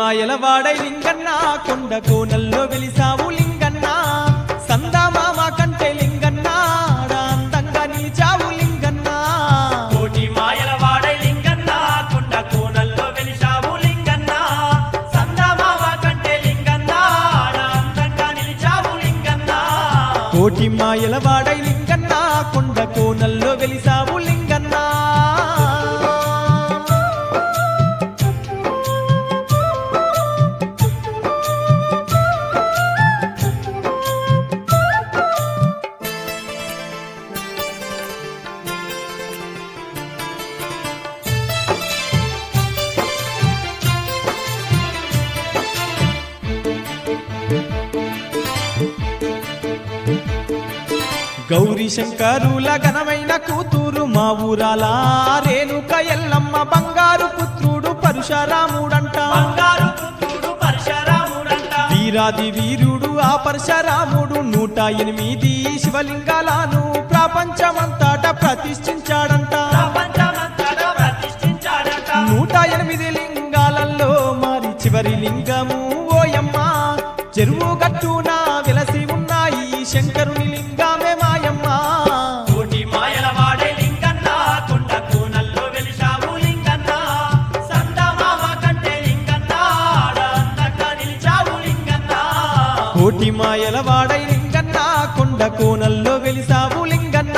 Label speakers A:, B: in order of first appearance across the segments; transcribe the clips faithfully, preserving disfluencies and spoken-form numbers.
A: మాయల వాడై లింగన్న కొండ కోనల్లో వెలిసావు లింగన్న సందామామ కంటే లింగన్న అందంగా నిలిచావు లింగన్న
B: కోటి మాయల వాడై లింగన్న కొండ కోనల్లో వెలిసావు లింగన్న సందామామ కంటే లింగన్న అందంగా నిలిచావు లింగన్న
A: కోటి మాయల వాడై లింగన్న కొండ కోనల్లో వెలిసావు లింగన్న గౌరీ శంకరుల ఘనమైన కూతురు మా ఊరాల రేణుక ఎల్లమ్మ బంగారు పుత్రుడు పరశురాముడంట
B: బంగారు పుత్రుడు పరశురాముడంట
A: వీరాది వీరుడు ఆ పరశురాముడు నూట ఎనిమిది శివలింగాలను ప్రపంచమంతటా ప్రతిష్ఠించాడంట
B: ప్రపంచమంతటా ప్రతిష్ఠించాడట
A: నూట ఎనిమిది లింగాలలో మరి చివరి లింగము ఓయమ్మ చెరువు గట్టున వెలసి ఉన్నాయి శంకరుని లింగమే మాయమ్మ
B: కోటి మాయల వాడే లింగన్న కొండ కోనల్లో వెలిసావు లింగన్న సందామామ కంటే లింగన్న అందంగా నిలిచావు లింగన్న
A: కోటి మాయల వాడై లింగన్న కొండ కోనల్లో వెలిసావు లింగన్న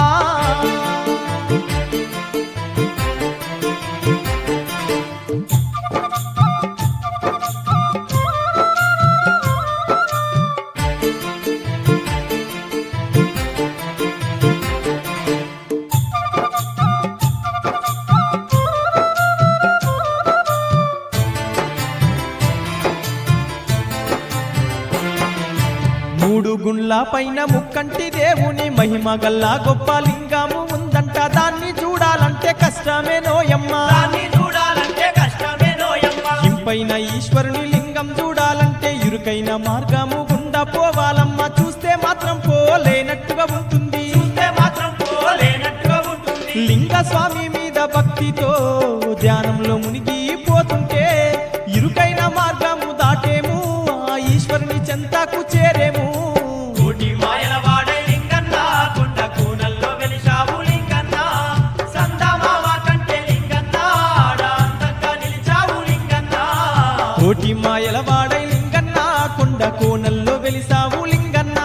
A: మూడు గుండ్ల పైన ముక్కంటి దేవుని మహిమ గల్లా గొప్ప లింగము ఉందంట దాన్ని చూడాలంటే కష్టమే నోయమ్మ
B: దాన్ని చూడాలంటే కష్టమే నోయమ్మ
A: ఇంపైన ఈశ్వరుని లింగం చూడాలంటే ఇరుకైన మార్గము గుండా పోవాలమ్మ చూస్తే మాత్రం పోలేనట్టుగా ఉంటుంది
B: చూస్తే మాత్రం పోలేనట్టుగా ఉంటుంది
A: లింగ స్వామి మీద భక్తితో ధ్యానంలో మునిగి పోతుంటే ఇరుకైన మార్గము దాటేము ఆ ఈశ్వరుని చెంతకు చేరేము
B: కోటి మాయల వాడే లింగన్న కొండ కోనల్లో వెలిసావు లింగన్న సందామామ కంటే లింగన్న అందంగా నిలిచావు లింగన్న
A: కోటి మాయల వాడై లింగన్న కొండ కోనల్లో వెలిసావు లింగన్న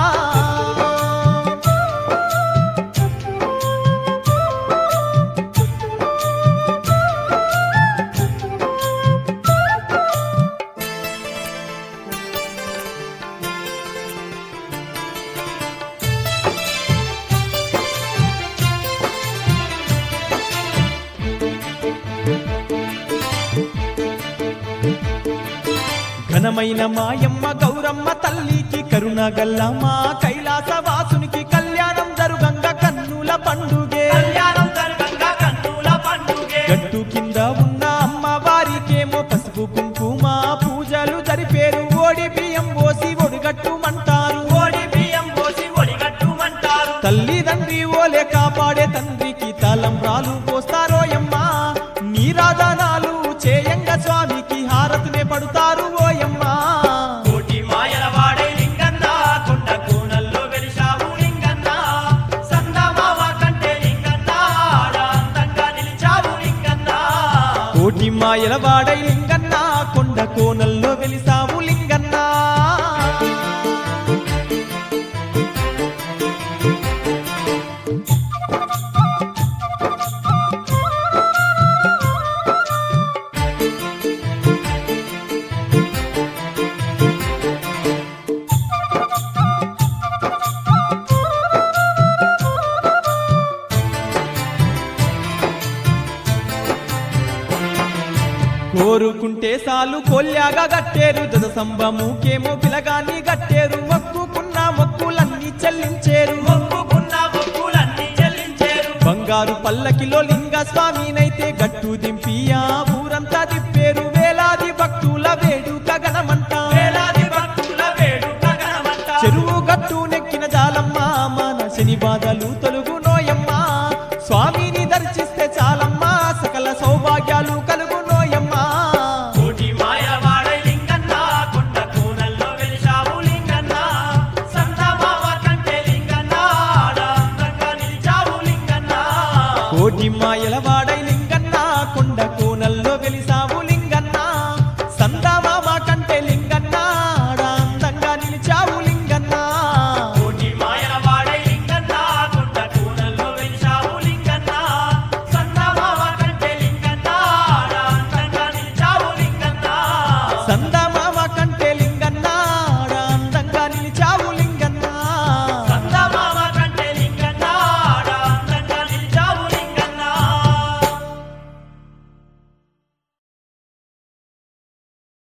A: ఘనమైన మాయమ్మ గౌరమ్మ తల్లికి కరుణ గల్లమ్మ కైలాస వాసునికి కళ్యాణం జరుగంగా కన్నుల పండుగే
B: కళ్యాణం జరగంగా కన్నుల పండుగే
A: గట్టు కింద ఉన్న అమ్మ వారికేమో పసుపు కుంకుమ పూజలు జరిపేరు ఓడి బియ్యం పోసి ఒడిగట్టుమంటారు
B: ఓడి బియ్యం పోసి ఒడిగట్టుమంటారు
A: తల్లిదండ్రి ఓలే కాపాడే తండ్రికి తలంబ్రాలు పోస్తారోయమ్మ నీరాధనాలు చేయంగా స్వామికి హారతినే పడుతారు ఓయమ్మ
B: కోటి మాయల వాడే లింగన్న కొండ కోనల్లో వెలిసావు లింగన్న సందామామ కంటే లింగన్న అందంగా నిలిచావు లింగన్న
A: కోటి మాయల వాడై లింగన్న కొండ కోనల్లో వెలిసావు లింగన్న కోరుకుంటే సాలు కొల్యాగా గట్టేరు జత సంభముకేమో పిలగాన్ని గట్టేరు మొక్కుకున్న మొక్కులన్నీ చెల్లించేరు
B: మొక్కుకున్న మొక్కులన్నీ చెల్లించేరు
A: బంగారు పల్లకిలో లింగ స్వామినైతే గట్టు